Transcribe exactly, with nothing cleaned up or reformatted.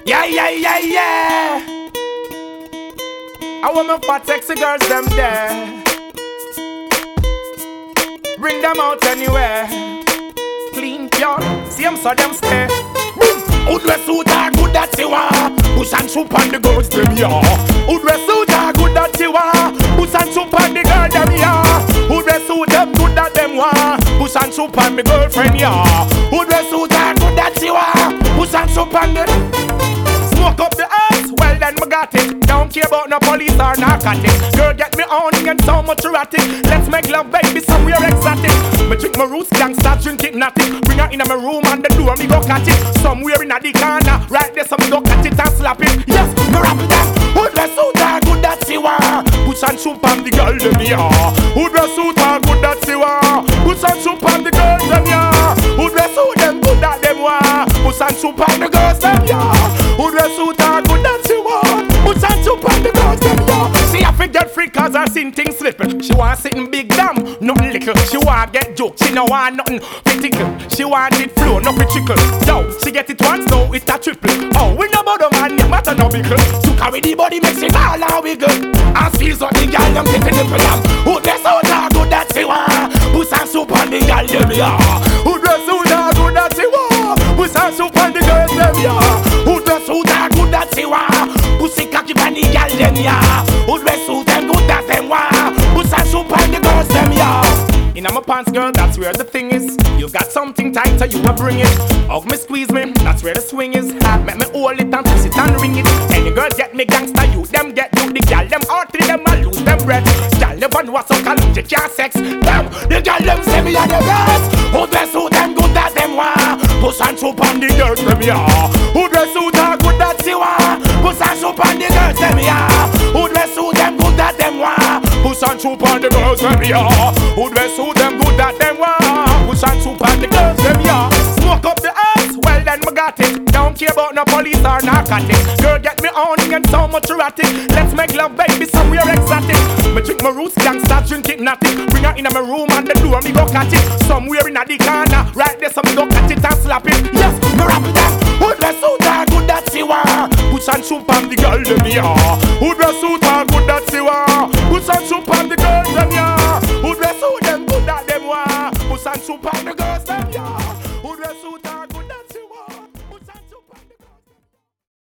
Yeah, yeah, yeah, yeah. I want my fat sexy girls them there. Bring them out anywhere. Clean, pure, see them so them stay. Who dress suit are good that you want. Push and shoot on the girls them yeah. Who dress suit are good that you want. Push and shoot on the girl them yeah. Who dress suit them good that them want. Push and shoot on my girlfriend yeah. Who dress suit are good that you want. Push and shoot on the. Smoke up the earth, well then me got it. Don't care about no police or narcotics. Girl get me on and so much erotic. Let's make love baby somewhere exotic. Me drink my roots, gangsta drink it natty. Bring her in my room and the door me go catch it. Somewhere in the corner, right there some go catch it and slap it. Yes, me rap it up. Who dress suit are good that she want. Push and shoot on the girl them yeah. Who dress suit are good that she want. Push and shoot on the girls them yeah. Who dress suit them good that them want. Push and shoot on the girls them yeah. Who dress suit are good that she want. Push and shoot on the girls them yeah. She have to get free cause her seen things slipping. She want sitting big damn, nothing little. She want get joke, she no want nothing critical. She want it flow, nothing trickle. Yo, she get it once, now it's a triple. Oh, we no bother man, no matter no bickle. To carry the body makes it all and wiggle. And feels up the girl, them get the nipple down. Who dress out are good that she want. Push and soup on the girl them yeah. Who dress out are good that she want. Push and soup on the girls them yeah. Who dress out are good that she want. Pussy cocky on the girl them yeah. Who dress out them good that them want. Push and soup on the girls them yeah. In my pants, girl, that's where the thing is. You got something tight, so you will bring it. Hug me, squeeze me, that's where the swing is. Make me hold it and twist it and ring it. Any girl get me gangsta, you them get you. The gal them artery, them I lose them breath. Gal never know what's so called you can't sex. Them, the gal them say me are the best. Who dress who them good that them want. Push and shoot on the girls them yeah. Who dress who them good that she want. Push and shoot on the girls them yeah. Who dress who them good that them want. Push and shoot on the girls them yeah. Who dress who them good that them want. Push and soup on the girls them yeah. Smoke up the earth, well then me got it. Don't care about no police or narcotics. Girl get me on and so much erotic. Let's make love baby somewhere exotic. Me drink my roots, gangsta drink it natty. Bring her in my room and the door me go catch it. Somewhere in the corner, right there some go catch it and slap it. Yes, me rap it up. Who dress suit are good that she want. Push and soup on the girl them yeah. Who dress suit are good that she want. Push and soup on the girls them yeah. Who dress suit them good that them want. Push and soup on the girls them yeah.